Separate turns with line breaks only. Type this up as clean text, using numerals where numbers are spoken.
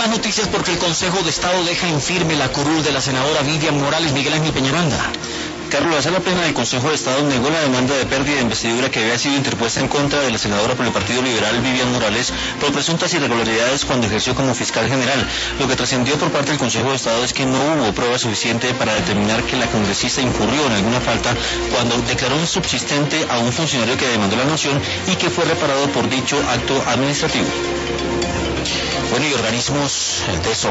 más noticias porque el Consejo de Estado deja en firme la curul de la senadora Vivian Morales. Miguel Ángel Peñaranda.
Carlos, la Sala Plena del Consejo de Estado negó la demanda de pérdida de investidura que había sido interpuesta en contra de la senadora por el Partido Liberal Vivian Morales por presuntas irregularidades cuando ejerció como fiscal general. Lo que trascendió por parte del Consejo de Estado es que no hubo prueba suficiente para determinar que la congresista incurrió en alguna falta cuando declaró insubsistente a un funcionario que demandó la noción y que fue reparado por dicho acto administrativo.
Bueno, y organismos de